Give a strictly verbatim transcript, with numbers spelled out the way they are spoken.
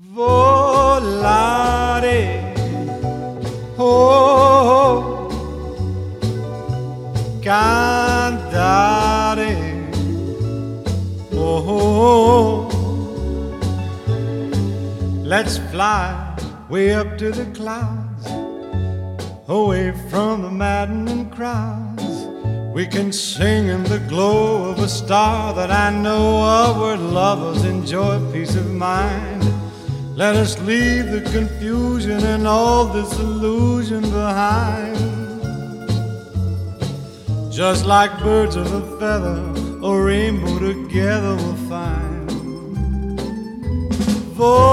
Volare, oh, cantare, oh, let's fly way up to the clouds, away from the maddening crowds. We can sing in the glow of a star that I know of, where lovers enjoy peace of mind. Let us leave the confusion and all disillusion behind. Just like birds of a feather, a rainbow together we'll find. For